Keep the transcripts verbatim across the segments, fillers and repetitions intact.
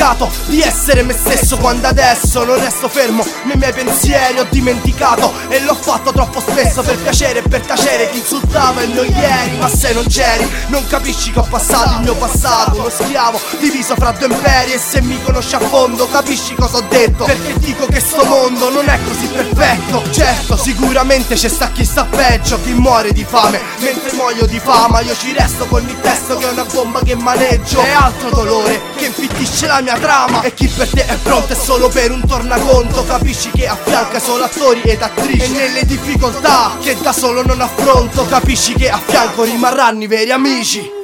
dimenticato di essere me stesso, quando adesso non resto fermo nei miei pensieri. Ho dimenticato e l'ho fatto troppo spesso per piacere e per tacere chi insultava il noi ieri. Ma se non c'eri non capisci che ho passato il mio passato, uno schiavo diviso fra due imperi. E se mi conosci a fondo capisci cosa ho detto, perché dico che sto mondo non è così perfetto. Certo, sicuramente c'è sta chi sta peggio, chi muore di fame mentre muoio di fama. Io ci resto con il testo che è una bomba che maneggio, è altro dolore che infittisce la mia trama. E chi per te è pronto è solo per un tornaconto, capisci che affianca solo attori ed attrici. E nelle difficoltà che da solo non affronto capisci che a fianco rimarranno i veri amici.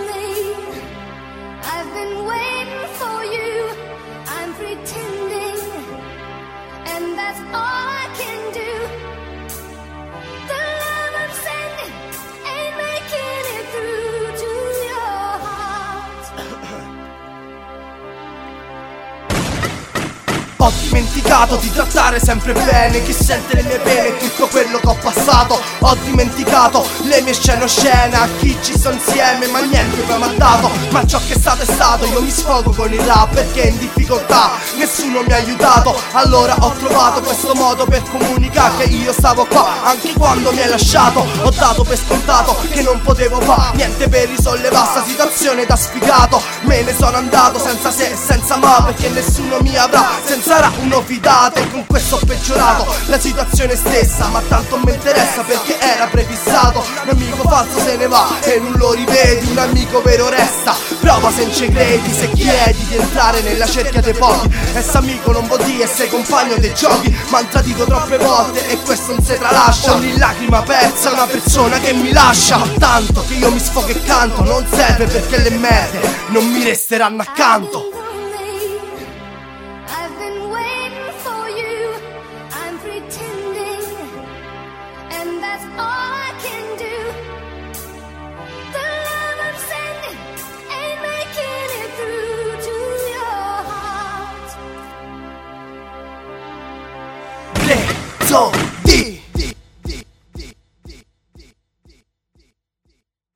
Ho dimenticato di trattare sempre bene chi sente le mie pene e tutto quello che ho passato. Ho dimenticato le mie scene oscene, a chi ci sto insieme ma niente poi m'ha dato. Ma ciò che è stato è stato, io mi sfogo con il rap perché in difficoltà nessuno mi ha aiutato. Allora ho trovato questo modo per comunicare che io stavo qua anche quando mi hai lasciato. Ho dato per scontato che non potevo fare niente per risollevare sta situazione da sfigato. Me ne sono andato senza se e senza ma, perché nessuno mi avrà, senza sarà uno fidato. E con questo ho peggiorato la situazione stessa, ma tanto mi interessa perché era prefissato. Un amico falso se ne va e non lo rivedi, un amico vero resta. Prova se non ci credi, se chiedi di entrare nella cerchia dei pochi. Esse amico non vuol dire essere compagno dei giochi, m'han tradito troppe volte e questo non si tralascia. Ogni lacrima persa è una persona che mi lascia. Ma tanto che io mi sfogo e canto non serve, perché le merde non mi resteranno accanto. So